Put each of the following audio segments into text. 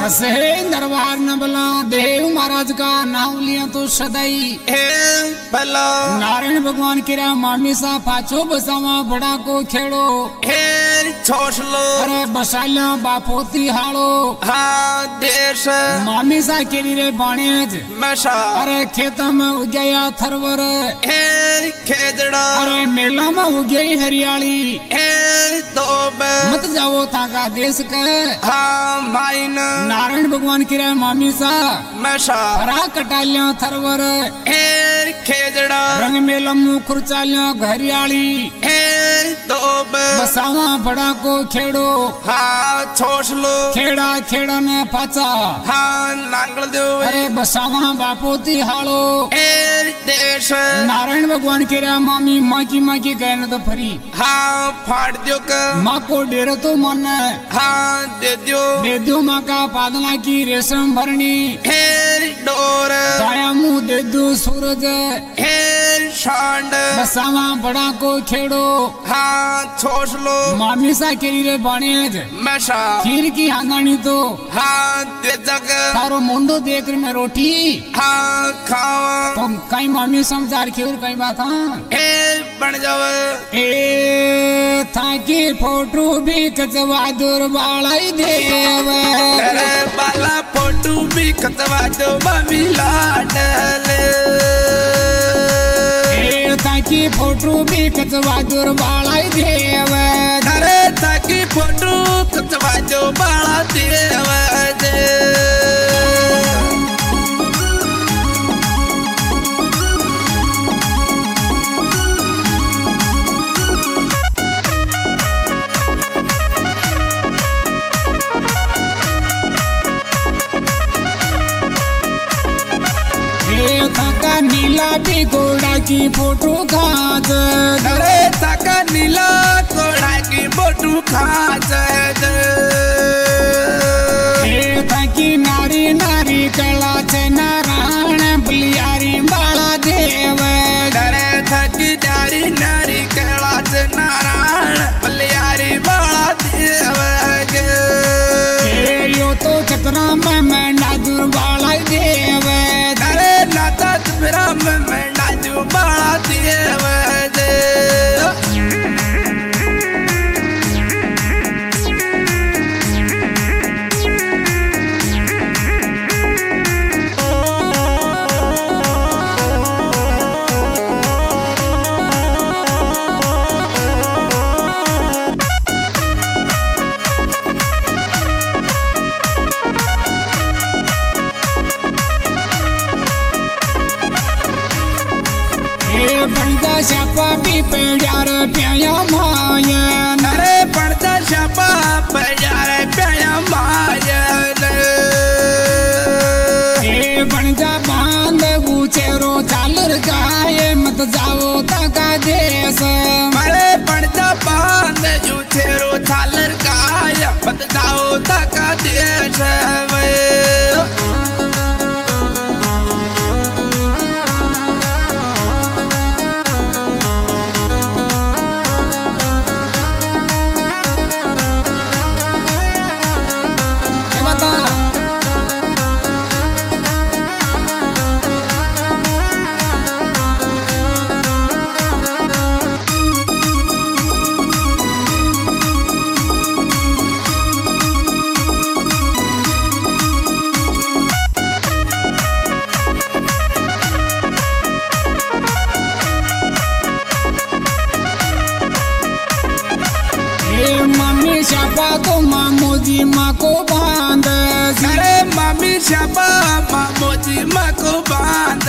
कसे दरबार न बला देव महाराज का नाम लिया तो सदाई भला नारायण भगवान किरा मामी सा पाछो बसावा बड़ा को खेड़ो छोस लो अरे बसाला बापोती हाड़ो हाँ देश मामी सा केरी रे बाणेज मशा अरे खेता में उगया थरवर खेजड़ा अरे मेला में उगई हरियाली तो मत जाओ थाका देश के हाँ माइन नारायण भगवान की रे मामी सा मशा हरा कटालिया थरवर खेजड़ा रंग मेला मुँह खुरचालिया हरियाली तो बसावा बड़ा को खेड़ो हाँ छोस लो खेड़ा खेड़ा ने पाचा हाँ नांगल दो अरे बसावा बापोती हाड़ो देश नारायण भगवान के रे मामी माँ की कहने तो फरी हाँ फाड़ दियो का माँ को डेरो तो मन हाँ दे दो माँ का पादना की रेशम भरनी डोर दाया मुँह दे दो सूरज शांड बसावा बड़ा को खेड़ो हाँ छोस लो मामी सा केरी रे बाणेज मशा खीर की हांगानी तो हाँ दे जग तारो मुंडो देख रहे मैं रोटी हाँ खावा तो कई मामी समझार खेर कई बात हाँ बन जाव ए थाकी फोटो भी कचवा दूर बालाई देव अरे बाला फोटो भी कचवा दो मम्मी लाडले ताकि फोटो भी कचवा दूर बालाई देव अरे ताकि फोटो कचवा दो बाला देव नीला भी घोड़ा की फोटो खाच अरे थका नीला घोड़ा की फोटो खाच थकी नारी नारी कला छे नारायण बलियारी बाला देव अरे थकी नारी नारी कला छे नारायण बलियारी बाला देव यो तो चतरा में मैं दूर बाला देव नाता तुमरा में नाजू बाला देव पड़दा छापा भी प्यार प्याया मायन अरे पड़दा छापा प्यार प्याया मायन बनजा बांध गुचेरो चालर गाये मत जाओ तका देश अरे पड़दा बांध गुचेरो चालर गाये मत जाओ तका देश शापा तो मामो जी माँ को बांध अरे मामी शापा मामो जी माँ को बांध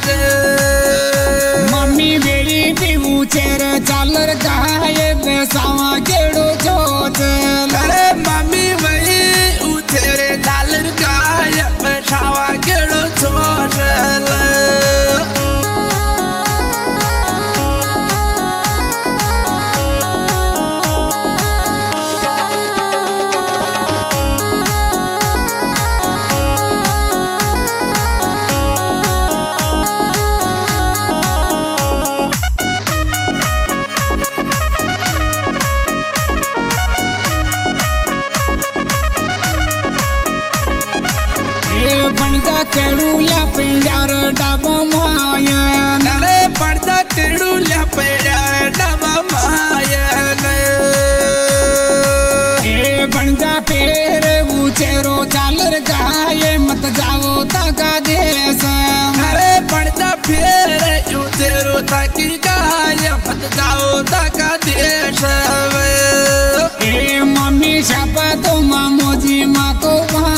मम्मी बेड़ी भी ऊंचेर चालर गाये बेसावा केड़ो चोच अरे मामी वही ऊंचेर चालर गाये बेसावा केड़ो चोच थकी गाय मत जाओ तका देश ए मम्मी शपथ मामोजी माँ को